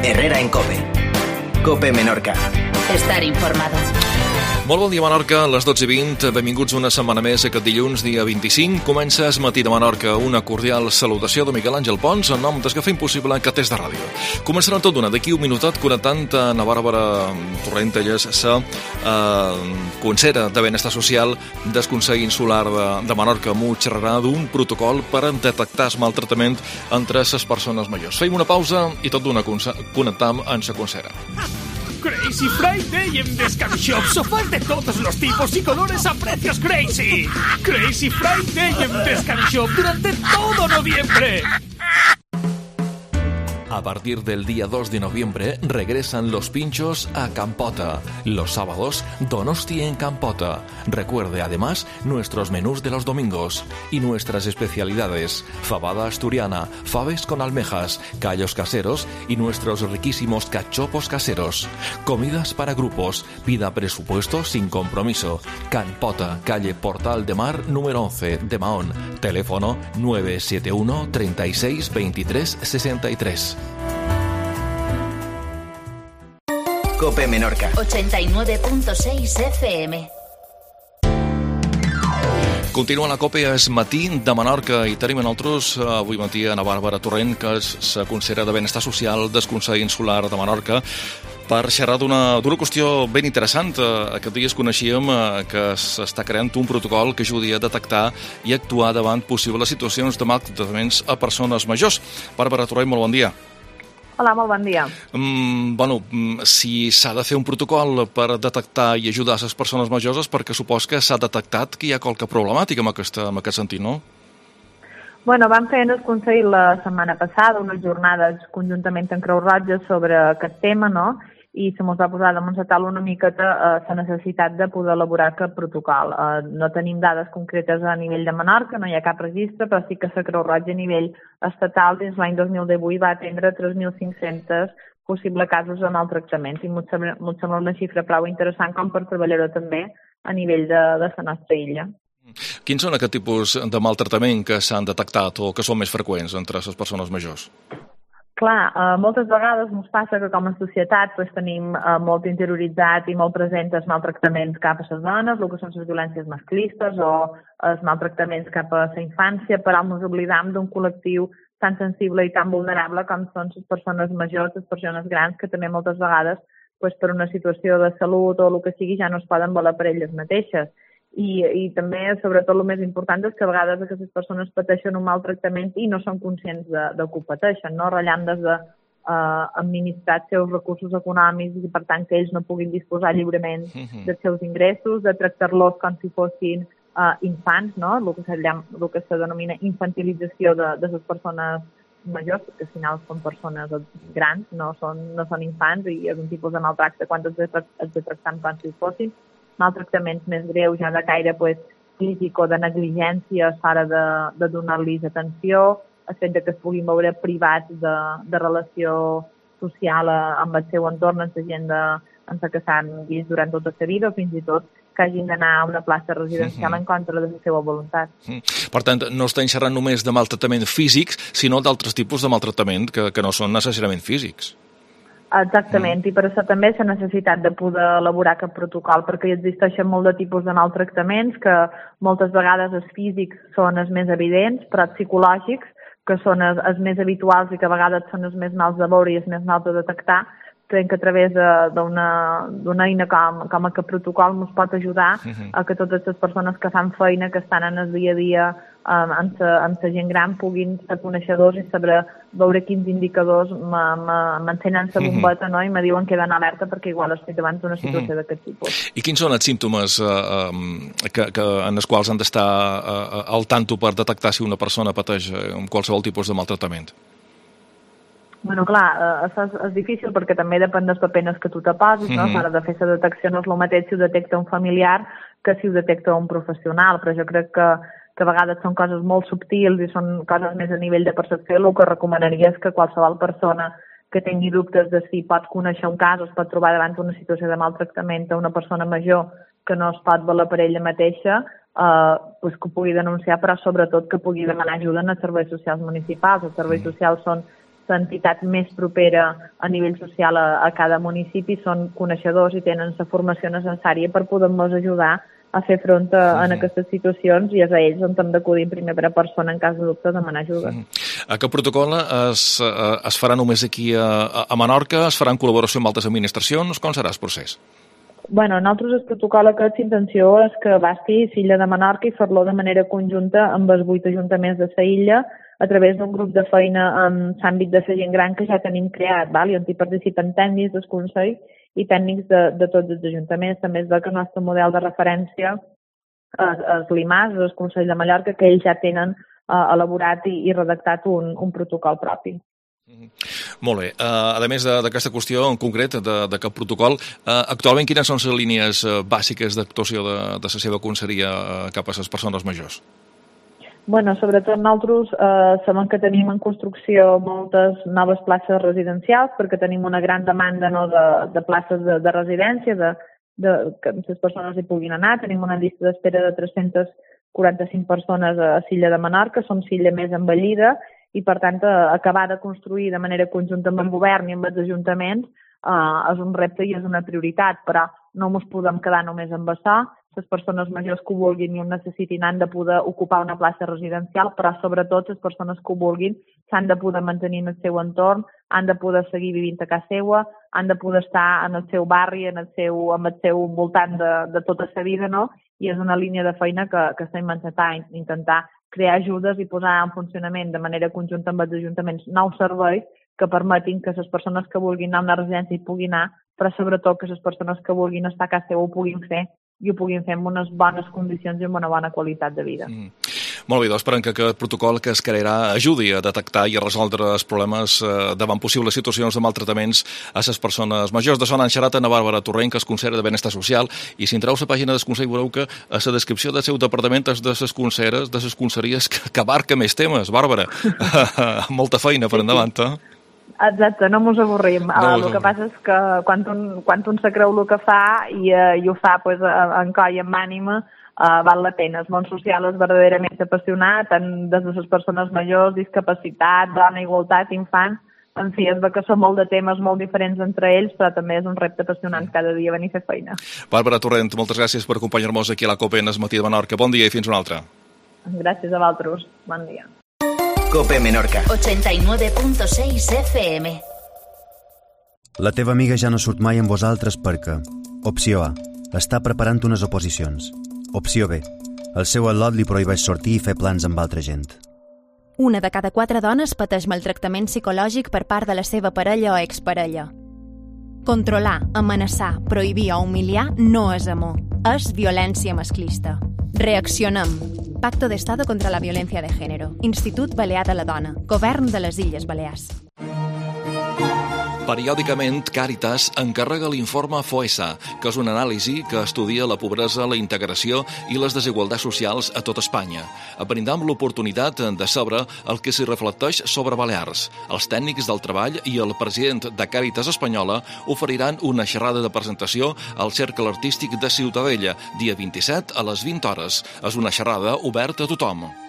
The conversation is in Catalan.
Herrera en COPE. COPE Menorca. Estar informado. Molt bon dia, Menorca, a les 12:20. Benvinguts una setmana més aquest dilluns, dia 25. Comença Es Matí de Menorca. Una cordial salutació de Miquel Àngel Pons en nom dels que fa impossible que Test de Ràdio. Començarà tot d'una. D'aquí un minutot connectant a Bàrbara Torrentelles sa consellera de Benestar Social del Consell Insular de Menorca. M'ho xerrarà d'un protocol per detectar el maltractament entre les persones majors. Feim una pausa i tot d'una connectam amb la consellera. Crazy Friday en Descam Shop. Sofás de todos los tipos y colores a precios crazy. Crazy Friday en Descam Shop durante todo noviembre. A partir del día 2 de noviembre regresan los pinchos a Campota. Los sábados, Donosti en Campota. Recuerde además nuestros menús de los domingos y nuestras especialidades: fabada asturiana, faves con almejas, callos caseros y nuestros riquísimos cachopos caseros. Comidas para grupos, pida presupuesto sin compromiso. Campota, calle Portal de Mar número 11 de Mahón. Teléfono 971 36 23 63. COPE Menorca. 89.6 FM. Continua la COPE Es Matí de Menorca i tenim a nosaltres avui matí a Bàrbara Torrent, que és la consellera de Benestar Social del Consell Insular de Menorca, per xerrar d'una qüestió ben interessant. Aquest dia coneixíem que s'està creant un protocol que ajudi a detectar i actuar davant possibles situacions de maltractaments a persones majors. Bàrbara Torrent, molt bon dia. Hola, molt bon dia. Si s'ha de fer un protocol per detectar i ajudar les persones majors és perquè supos que s'ha detectat que hi ha qualque problemàtica en aquest sentit, no? Bueno, vam fer en el Consell la setmana passada unes jornades conjuntament amb Creu Roja sobre aquest tema, no? I se mos va posar damunt la taula una miqueta la necessitat de poder elaborar aquest protocol. No tenim dades concretes a nivell de Menorca, no hi ha cap registre, però sí que la Creu Roja a nivell estatal dins l'any 2018 va atendre 3.500 possibles casos de maltractaments i m'ho sembla una xifra prou interessant com per treballar-ho també a nivell de la nostra illa. Quins són aquests tipus de maltractament que s'han detectat o que són més freqüents entre les persones majors? Clar, moltes vegades ens passa que com a societat tenim molt interioritzat i molt present els maltractaments cap a les dones, el que són les violències masclistes o els maltractaments cap a la infància, però ens oblidam d'un col·lectiu tan sensible i tan vulnerable com són les persones majors, les persones grans, que també moltes vegades per una situació de salut o el que sigui ja no es poden valer per elles mateixes. I també, sobretot, el més important és que a vegades aquestes persones pateixen un maltractament i no són conscients de que ho pateixen, no? Ratllant des d'administrar els seus recursos econòmics i, per tant, que ells no puguin disposar lliurement dels seus ingressos, de tractar-los com si fossin infants, no? El que se denomina infantilització de les persones majors, perquè al final són persones grans, no són infants, i és un tipus de maltracte quan els de tractar com si fossin. Maltractaments més greus ja de caire físic o de negligència a l'hora de donar-los atenció, el fet que es puguin veure privats de relació social amb el seu entorn, amb la gent amb la que s'han vist durant tota la vida, o fins i tot que hagin d'anar a una plaça residencial en contra de la seva voluntat. Per tant, no estem xerrant només de maltractaments físics, sinó d'altres tipus de maltractament que no són necessàriament físics. Exactament, i per això també la necessitat de poder elaborar aquest protocol, perquè existeixen molt de tipus de maltractaments, que moltes vegades els físics són els més evidents, però els psicològics, que són els més habituals i que a vegades són els més mals de veure i els més mals de detectar, creiem que a través d'una eina com aquest protocol ens pot ajudar a que totes les persones que fan feina, que estan en el dia a dia amb la gent gran, puguin ser coneixedors i saber veure quins indicadors m'encenen la bombeta, no? I me diuen que he d'anar alerta perquè igual estic davant d'una situació d'aquest tipus. I quins són els símptomes en els quals han d'estar al tanto per detectar si una persona pateix qualsevol tipus de maltractament? Bueno, clar, això és difícil perquè també depèn dels papers que tu te posis, no? A l'hora de fer la detecció no és el mateix si ho detecta un familiar que si ho detecta un professional, però jo crec que a vegades són coses molt subtils i són coses més a nivell de percepció. El que recomanaria és que qualsevol persona que tingui dubtes de si pot conèixer un cas o es pot trobar davant d'una situació de maltractament a una persona major que no es pot valer per ella mateixa, que ho pugui denunciar, però sobretot que pugui demanar ajuda en els serveis socials municipals. Els serveis socials són l'entitat més propera a nivell social a cada municipi, són coneixedors i tenen la formació necessària per poder-nos ajudar a fer front en aquestes situacions, i és a ells on hem d'acudir en primera persona en cas de dubte a demanar ajuda. Aquest protocol es farà només aquí a Menorca? Es farà en col·laboració amb altres administracions? Com serà el procés? Bueno, nosaltres el protocol aquest, l'intenció és que basti l'illa de Menorca i fer-lo de manera conjunta amb els 8 ajuntaments de la illa a través d'un grup de feina en l'àmbit de la gent gran que ja tenim creat, i on hi participen tècnics del Consell i tècnics de tots els ajuntaments. També és que el nostre model de referència és l'IMAS, el Consell de Mallorca, que ells ja tenen elaborat i redactat un protocol propi. Molt bé. A més d'aquesta qüestió en concret, d'aquest protocol, actualment quines són les línies bàsiques d'actuació de la seva conselleria cap a les persones majors? Bueno, sobretot nosaltres sabem que tenim en construcció moltes noves places residencials perquè tenim una gran demanda de places de residència, que les persones hi puguin anar. Tenim una llista d'espera de 345 persones a l'illa de Menorca, som l'illa més envellida i, per tant, acabar de construir de manera conjunta amb el govern i amb els ajuntaments és un repte i és una prioritat, però no ens podem quedar només amb això. Les persones majors que ho vulguin i ho necessitin han de poder ocupar una plaça residencial, però sobretot les persones que ho vulguin s'han de poder mantenir en el seu entorn, han de poder seguir vivint a casa seva, han de poder estar en el seu barri, amb el seu voltant de tota la vida, no? I és una línia de feina que estem intentar crear ajudes i posar en funcionament de manera conjunta amb els ajuntaments nous serveis que permetin que les persones que vulguin anar a una residència hi puguin anar, però sobretot que les persones que vulguin estar a casa seva ho puguin fer i ho puguin fer amb unes bones condicions i amb una bona qualitat de vida. Molt bé, esperem que aquest protocol que es crearà ajudi a detectar i a resoldre els problemes davant possibles situacions de maltractaments a les persones majors. De sona han xerrat a Bàrbara Torrent, que és consellera de Benestar Social, i si entreu a la pàgina del Consell veureu que a la descripció del seu departament és de les conselleres, de les conselleries que abarca més temes. Bàrbara, molta feina per endavant, Exacte, no mos avorrim. El que passa és que quan un se creu el que fa i ho fa en coll i amb ànima, val la pena. El món social és verdaderament apassionat, tant des de les persones majors, discapacitat, dona, igualtat, infants. En fi, és que són molt de temes molt diferents entre ells, però també és un repte apassionant cada dia venir a fer feina. Bàrbara Torrent, moltes gràcies per acompanyar-nos aquí a la COPE en el matí de Menorca. Bon dia i fins una altra. Gràcies a vosaltres. Bon dia. COPE Menorca 89.6 FM. La teva amiga ja no surt mai amb vosaltres perquè opció A, està preparant unes oposicions. Opció B, el seu al·lot li prohibeix sortir i fer plans amb altra gent. Una de cada 4 dones pateix maltractament psicològic per part de la seva parella o exparella. Controlar, amenaçar, prohibir o humiliar no és amor, és violència masclista. Reaccionem. Pacto de Estado contra la Violencia de Género. Institut Balear de la Dona. Govern de les Illes Balears. Periòdicament, Càritas encarrega l'informe FOESA, que és una anàlisi que estudia la pobresa, la integració i les desigualtats socials a tot Espanya. Brindam l'oportunitat de saber el que s'hi reflecteix sobre Balears. Els tècnics del treball i el president de Càritas Espanyola oferiran una xerrada de presentació al Cercle Artístic de Ciutadella, dia 27 a les 20 hores. És una xerrada oberta a tothom.